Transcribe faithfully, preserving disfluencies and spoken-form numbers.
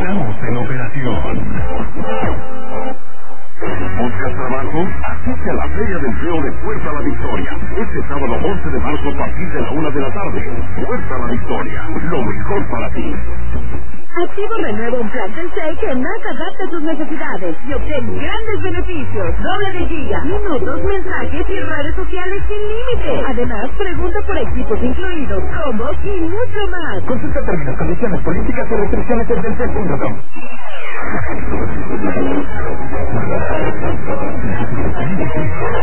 Estamos en operación. ¿Buscas trabajo? Asiste a la Feria de Empleo de Fuerza a la Victoria. Este sábado once de marzo a partir de la una de la tarde. Fuerza a la Victoria. Lo mejor para ti. Activo renueva un plan Telcel que más adapta a tus necesidades y obtén grandes beneficios. Doble de giga, minutos, mensajes y redes sociales sin límite. Además, pregunta por equipos incluidos, combos y mucho más. Consulta términos, condiciones, políticas y restricciones en telcel punto com.